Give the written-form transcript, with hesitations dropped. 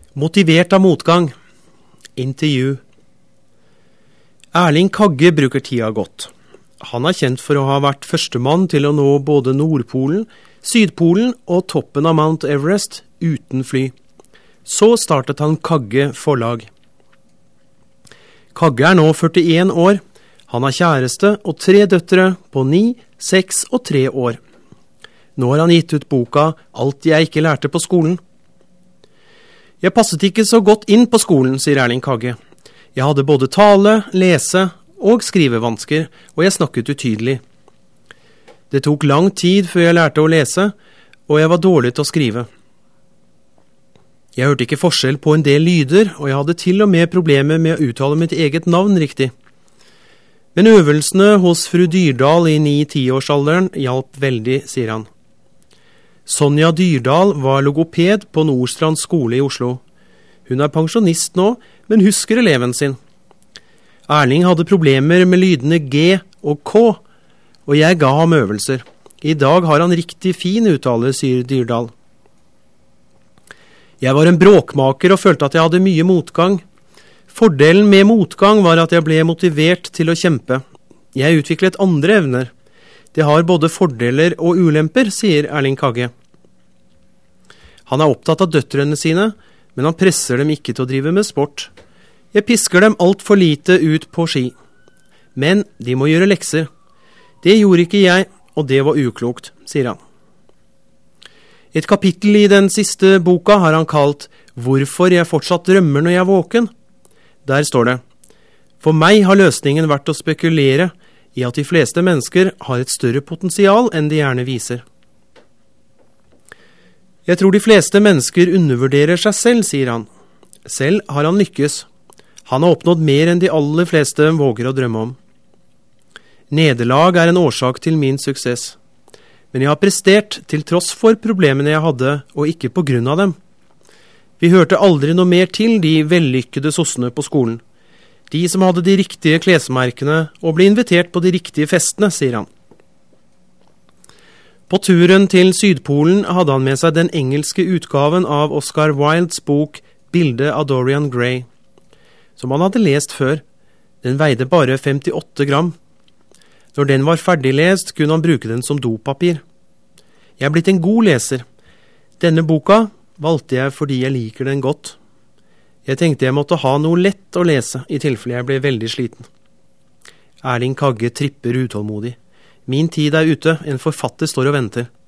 Motivert av motgang. Intervju. Erling Kagge bruker tida godt. Han er kjent for å ha vært førstemann til å nå både Nordpolen, Sydpolen og toppen av Mount Everest uten fly. Så startet han Kagge forlag. Kagge er nå 41 år. Han har kjæreste og 3 døtre på 9, 6 og 3 år. Nå har han gitt ut boka «Alt jeg ikke lærte på skolen». Jeg passet ikke så godt inn på skolen, sier Erling Kagge. Jeg hadde både tale, lese og skrivevansker, og jeg snakket utydelig. Det tok lang tid før jeg lærte å lese, og jeg var dårlig til å skrive. Jeg hørte ikke forskjell på en del lyder, og jeg hadde til og med problemer med å uttale mitt eget navn riktig. Men øvelsene hos fru Dyrdal i 9-10-årsalderen hjalp veldig, sier han. Sonja Dyrdal var logoped på Nordstrand skole i Oslo. Hun er pensjonist nå, men husker eleven sin. Erling hadde problemer med lydene G og K, og jeg ga ham øvelser. I dag har han riktig fin uttale, sier Dyrdal. Jeg var en bråkmaker og følte at jeg hadde mye motgang. Fordelen med motgang var at jeg ble motivert til å kjempe. Jeg utviklet andre evner. Det har både fordeler og ulemper, sier Erling Kagge. Han er opptatt av døtrene sine, men han presser dem ikke til å drive med sport. Jeg pisker dem alt for lite ut på ski. Men de må gjøre lekser. Det gjorde ikke jeg, og det var uklokt, sier han. Et kapittel i den siste boka har han kalt «Hvorfor jeg fortsatt drømmer når jeg er våken». Der står det: «For meg har løsningen vært å spekulere i at de fleste mennesker har et større potensial enn de gjerne viser. Jeg tror de fleste mennesker undervurderer seg selv, sier han. Selv har han lykkes. Han har oppnådd mer enn de aller fleste våger å drømme om. Nederlag er en årsak til min suksess. Men jeg har prestert til tross for problemene jeg hadde, og ikke på grunn av dem. Vi hørte aldri noe mer til de vellykkede sossene på skolen. De som hadde de riktige klesmerkene og ble invitert på de riktige festene, sier han. På turen til Sydpolen hadde han med seg den engelske utgaven av Oscar Wildes bok «Bildet av Dorian Gray», som han hadde lest før. Den veide bare 58 gram. Når den var ferdiglest, kunne han bruke den som dopapir. Jeg er blitt en god leser. Denne boka valgte jeg fordi jeg liker den godt. Jeg tenkte jeg måtte ha noe lett å lese, i tilfelle jeg ble veldig sliten. Erling Kagge tripper utålmodig. Min tid er ute, en forfatter står og venter.